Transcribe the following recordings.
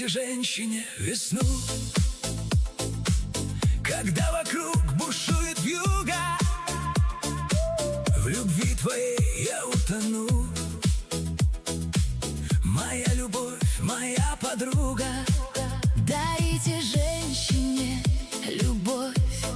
Дарите женщине весну, когда вокруг бушует вьюга. В любви твоей я утону, моя любовь, моя подруга. Дарите женщине любовь,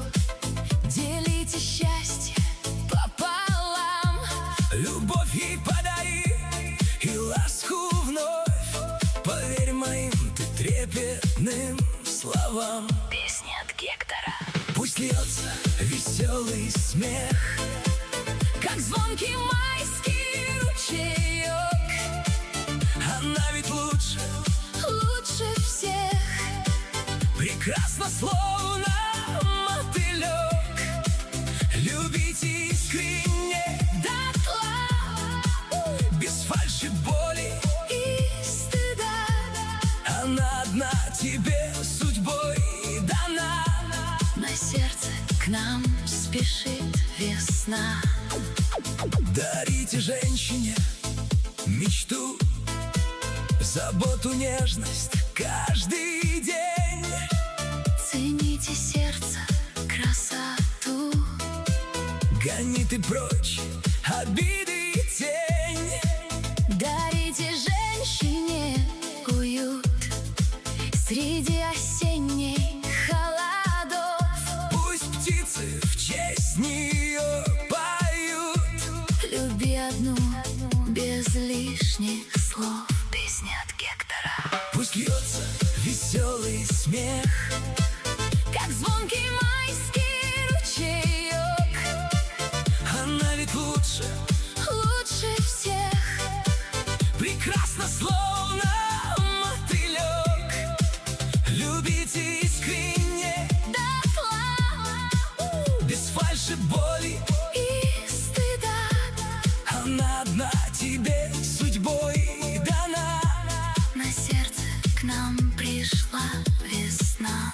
делите счастье пополам. Любовь ей подари и ласку вновь, поверь моим ты трепетным словам. Песня от Гектора. Пусть льется веселый смех, как звонкий майский ручеек. она ведь лучше, Лучше всех, прекрасно, словно мотылек. Любите искренне, дотла, без фальши, боли и стыда. она одна тебе судьбой дана. На сердце к нам спешит весна. Дарите женщине мечту, заботу, нежность каждый день. Цените сердце, красоту. Гони ты прочь обиды и тень. Дарите женщине уют среди осенних холодов. Пусть птицы в честь нее поют. Люби одну без лишних слов. Песня от Гектора. Пусть льется веселый смех, Как звонкий майский ручеек. она ведь лучше, Лучше всех, прекрасно, словно мотылек. Любите искренне, дотла, без фальши, боли и стыда. она одна тебе судьбой дана. На сердце к нам пришла весна.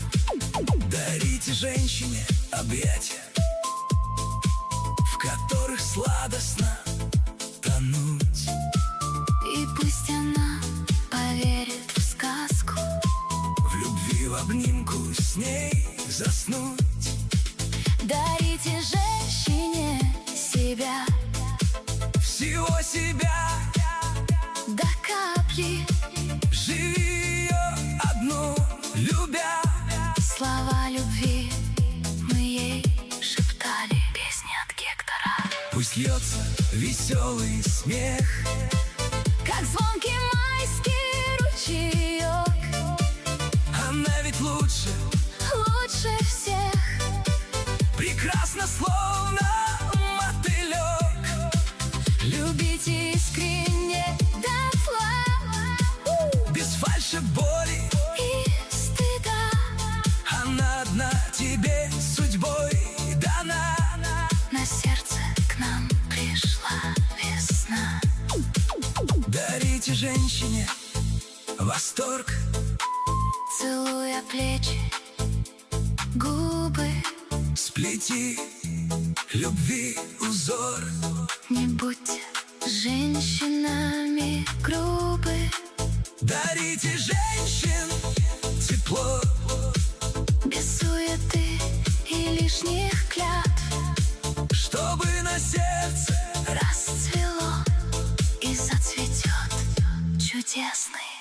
Дарите женщине объятия, в которых сладостно тонуть. И пусть она поверит в сказку, В любви в обнимку с ней заснуть. дарите женщине себя Всего себя, до капли. живи ее одну, любя. Слова любви мы ей шептали. Песня от Гектора. Пусть льется веселый смех, Как звонкий майский ручеек. она ведь лучше, Лучше всех, прекрасно, словно мотылек. любите искренне, дотла, Без фальши, боли и стыда. она одна тебе судьбой дана. На сердце к нам пришла весна. Дарите женщине восторг, Целуя плечи, губы. сплети любви узор. Не будьте женщинами грубы. Дарите женщин тепло, Без суеты и лишних клятв. чтобы на сердце Расцвело и зацветет чудесный